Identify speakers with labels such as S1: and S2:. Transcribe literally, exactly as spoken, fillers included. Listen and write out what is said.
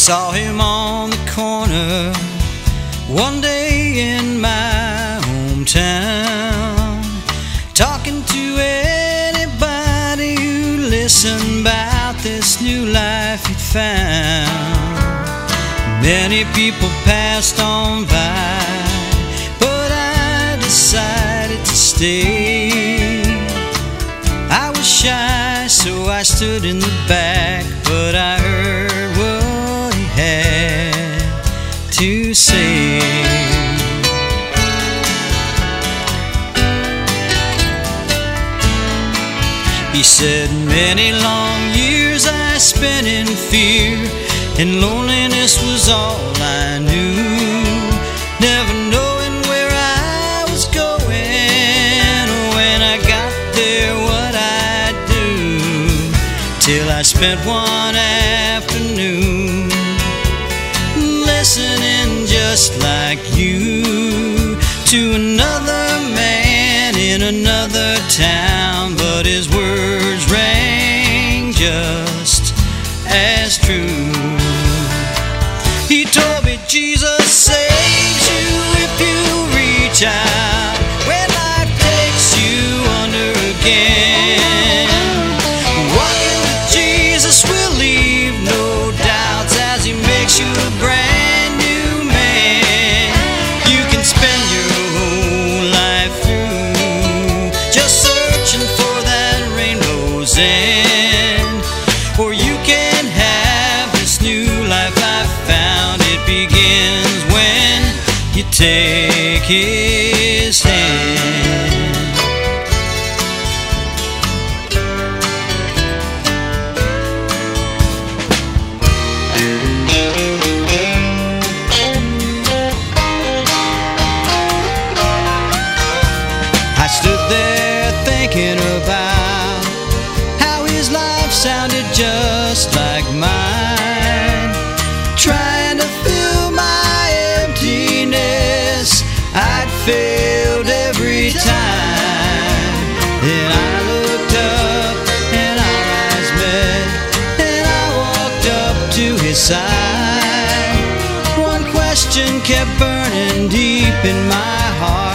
S1: saw him on the corner one day in my hometown, talking to anybody who listened about this new life he'd found. Many people passed on by, but I decided to stay. I was shy, so I stood in the back, but I heard what he had to say. He said, many long years I spent in fear, and loneliness was all I knew, never knowing where I was going, or when I got there what I'd do, till I spent one afternoon listening just like you to another man in another town, but his words rang just as true. He told me Jesus saves you if you reach out when life takes you under again. Walking with Jesus will leave no doubts as he makes you a brand new man. You can spend your whole life through just searching for that rainbow's end, or you can have this new life I found. It begins when you take his hand. I stood there thinking about how his life sounded just like mine, trying to fill my emptiness. I'd failed every time. Then I looked up and our eyes met, and I walked up to his side. One question kept burning deep in my heart.